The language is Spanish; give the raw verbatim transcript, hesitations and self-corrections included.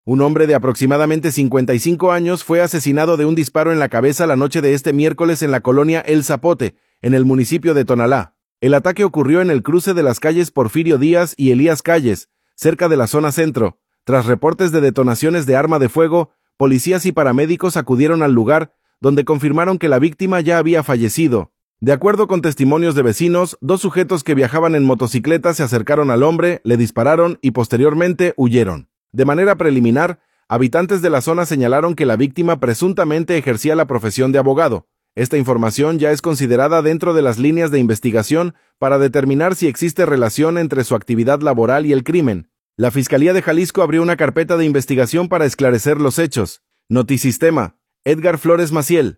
Un hombre de aproximadamente cincuenta y cinco años fue asesinado de un disparo en la cabeza la noche de este miércoles en la colonia El Zapote, en el municipio de Tonalá. El ataque ocurrió en el cruce de las calles Porfirio Díaz y Elías Calles, cerca de la zona centro. Tras reportes de detonaciones de arma de fuego, policías y paramédicos acudieron al lugar, donde confirmaron que la víctima ya había fallecido. De acuerdo con testimonios de vecinos, dos sujetos que viajaban en motocicleta se acercaron al hombre, le dispararon y posteriormente huyeron. De manera preliminar, habitantes de la zona señalaron que la víctima presuntamente ejercía la profesión de abogado. Esta información ya es considerada dentro de las líneas de investigación para determinar si existe relación entre su actividad laboral y el crimen. La Fiscalía de Jalisco abrió una carpeta de investigación para esclarecer los hechos. Notisistema, Edgar Flores Maciel.